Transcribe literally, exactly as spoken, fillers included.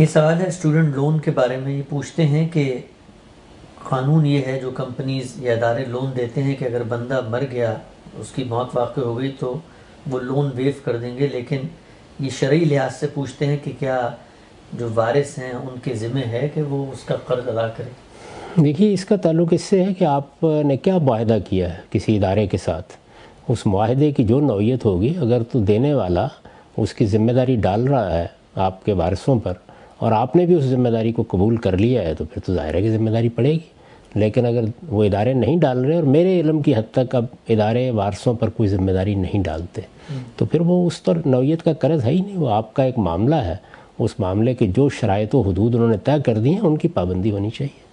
ये सवाल है स्टूडेंट लोन के बारे में। ये पूछते हैं कि कानून ये है जो कंपनीज या इदारे लोन देते हैं कि अगर बंदा मर गया, उसकी मौत वाक़ई हो गई तो वो लोन वेव कर देंगे, लेकिन ये शरई लिहाज से पूछते हैं कि क्या जो वारिस हैं उनके ज़िम्मे है कि वो उसका कर्ज अदा करें। देखिए, इसका ताल्लुक़ इससे है कि आपने क्या मुआहदा किया है किसी इदारे के साथ। उस मुआहदे की जो नौइयत होगी, अगर तो देने वाला उसकी ज़िम्मेदारी डाल रहा है आपके वारिसों पर और आपने भी उस ज़िम्मेदारी को कबूल कर लिया है, तो फिर तो ज़ाहिर है कि ज़िम्मेदारी पड़ेगी। लेकिन अगर वो इदारे नहीं डाल रहे, और मेरे इल्म की हद तक अब इदारे वारसों पर कोई ज़िम्मेदारी नहीं डालते, तो फिर वो उस पर नौइयत का कर्ज है ही नहीं। वो आपका एक मामला है, उस मामले के जो शराइत व हुदूद उन्होंने तय कर दी हैं उनकी पाबंदी होनी चाहिए।